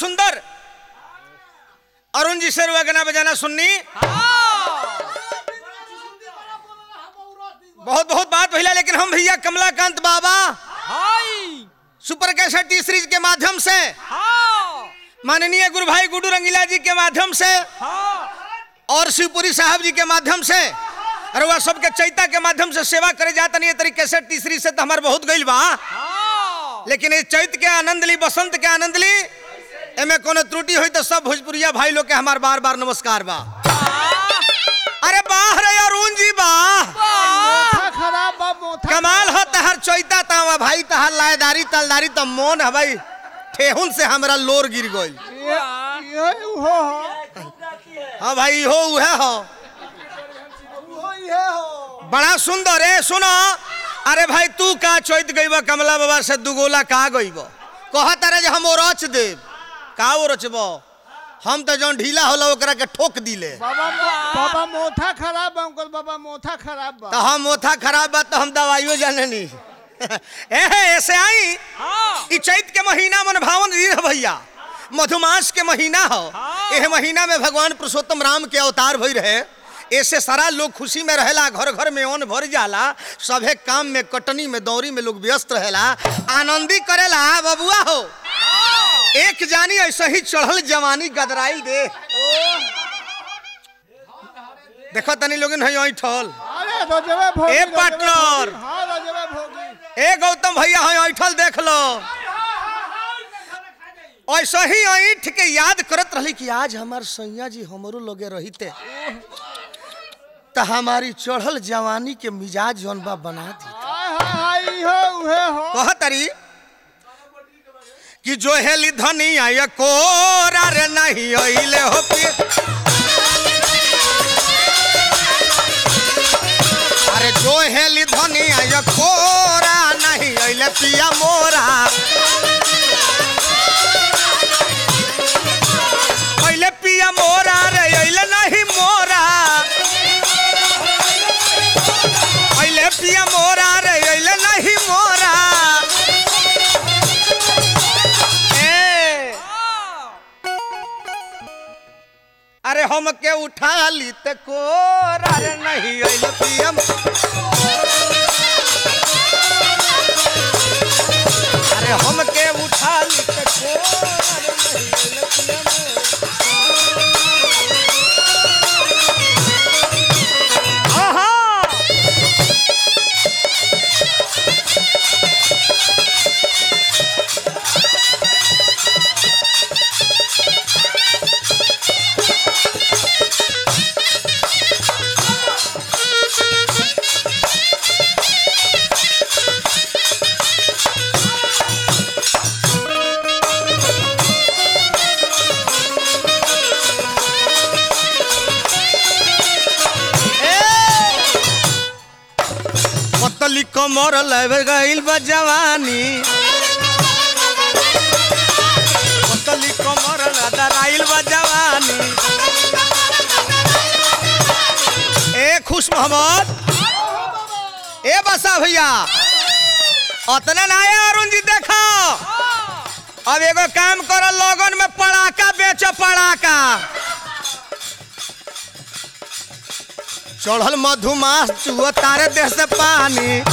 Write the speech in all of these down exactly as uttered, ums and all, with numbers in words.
सुंदर अरुण जी से रुआ गाना बजाना सुननी। बहुत बहुत बात भैया, लेकिन हम भैया कमलाकांत बाबा सुपर कैसेट टी सीरीज के माध्यम से, माननीय गुरु भाई गुड्डू रंगीला जी के माध्यम से और शिवपुरी साहब जी के माध्यम से और वह सबके चैता के माध्यम से सेवा करे जाता नहीं तरीके से टी सीरीज से तो हमारे बहुत गईल बा, लेकिन इस चैत के आनंद ली, बसंत के आनंद ली, एमे कोनो त्रुटि हुई तो सब भोजपुरिया भाई लोग के हमार बार बार नमस्कार बा। अरे बाह रे अरुण जी बाह, कमाल हो तहर चैता तावा भाई, तहर लायदारी तलदारी त मोन है भाई, ठेहुन से हमरा लोर गिर गई। हाँ भाई हो उहे हो, बड़ा सुंदर है। सुनो अरे भाई तू का चैत गईब कमला बाबा से दुगोला का गईब, कहत रे हम ओरच देव का ओरचब, हम तो जौन ढीला होला ओकरा के ठोक दिले। बाबा बाबा मोथा खराब बा, अंकल बाबा मोथा खराब बा। तो हम मोथा खराब बा तो हम दवाइयो जाने नहीं। एहे ऐसे आई ई चैत के महीना मन भावन री भैया, मधुमास के महीना हो, एह महीना में भगवान पुरुषोत्तम राम के अवतार भई रहे, ऐसे सारा लोग खुशी में रहेला, घर घर में ओन भर जाला, सभे काम में कटनी में दौरी में लोग व्यस्त रहेला, आनंदी करेला बबुआ हो। एक जानी ऐसा ही चढ़ल जवानी गदराइल दे, देखो तनी लोग नहीं ठल ए पार्टनर, ए गौतम भैया है ऐठल देख लो, ऐसा ही ऐठ के याद करत रही कि आज हमार सैया जी हमरो लोगे रहीते तो हमारी चढ़ल जवानी के मिजाज जौन बा बना दी। कहतरी कि जो हेली धनिया या कोरा रे नहीं अइले हो पी, अरे जो हेली धनिया या कोरा नहीं अइले पिया मोरा, अइले पिया मोरा रे अइले नहीं मोरा, अइले पिया मोरा रे अइले नहीं मोरा। अरे हम के उठा ली ते कोरा रे नहीं अइले पिया, अरे हम के उठा ली ते कोरा रे नहीं अइले पिया। आहा पतली कमर लेवे गइल बा जवानी, पतली कमर लदराइल बा जवानी। ए खुश मोहम्मद, ए बसा भैया अतना ना है अरुण जी, देखो अब एगो काम करो, लोगन में पड़ाका बेचो, पड़ाका चढ़ल मधुमास चुआ तारे देह से पानी,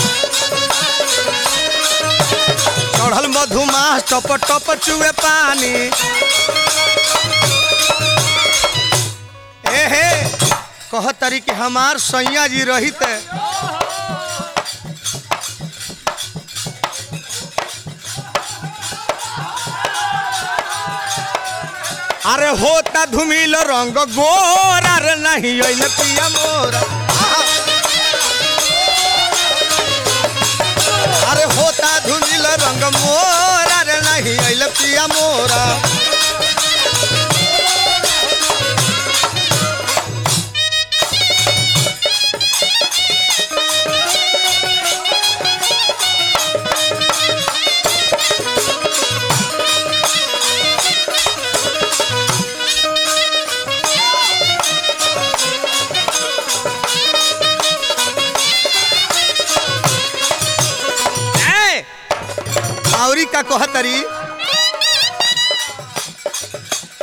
चढ़ल मधुमास टप टप चुए पानी। ए हे कह तरी कि हमार सैया जी रहीते अरे होता धुमिल रंग गोरा रे नहीं अइले पिया मोरा, अरे होता धुमिल रंग मोरा रे नहीं अइले पिया मोरा। औरी का कहतरी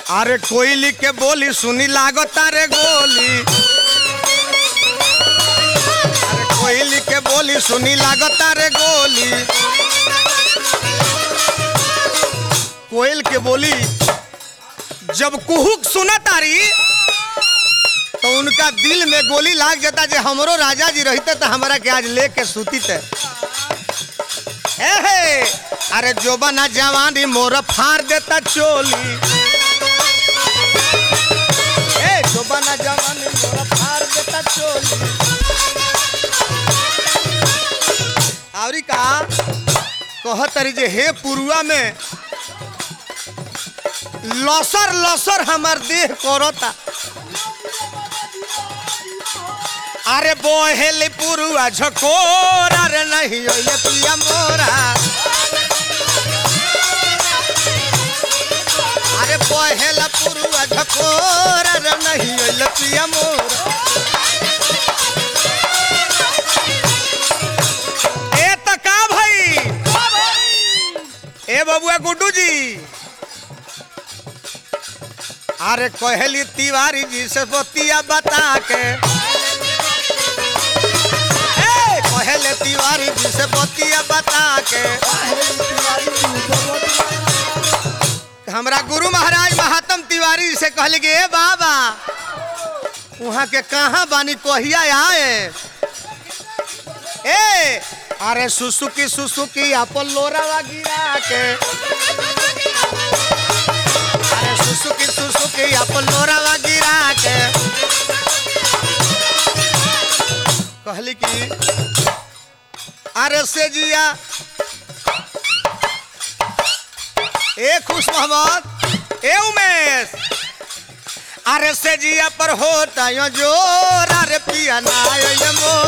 अरे कोयली के बोली सुनी लागता रे गोली, अरे कोयली के बोली सुनी लागता रे गोली। कोयल के बोली जब कुहुक सुना तारी तो उनका दिल में गोली लाग जाता। जे हमरो राजा जी रहते तो हमारा के आज लेके सूती थे। एहे अरे जोबना जवानी मोर फाड़ देता चोली, ए जोबना जवानी मोर फाड़ देता चोली। आवरी का कहतरी जे हे पुरुआ में लसर लसर हमार देह करता। अरे बोहेली पुरुआ झकोरा रे नहीं ये पिया मोरा। अरे बोहेला पुरुआ झकोरा रे नहीं ये पिया मोरा। ए तो का भाई ए बबुआ गुड्डू जी, अरे कोहली तिवारी जी से बतिया बता के, ए कोहली तिवारी जी से बतिया बता के हमरा गुरु महाराज महात्म तिवारी जी से कहले कि ए बाबा वहाँ के कहाँ बानी कहिया आए। ए अरे सुसुकी सुसुकी अपन लोरावा गिरा के, अरे सुसुकी सुसुकी अपन लोरावा गिरा के कहली कि अरे से जिया ए खुश मोहम्मद ए उमेश, अरे से जिया पर होता यो जोर अरे पिया ना यो मोर।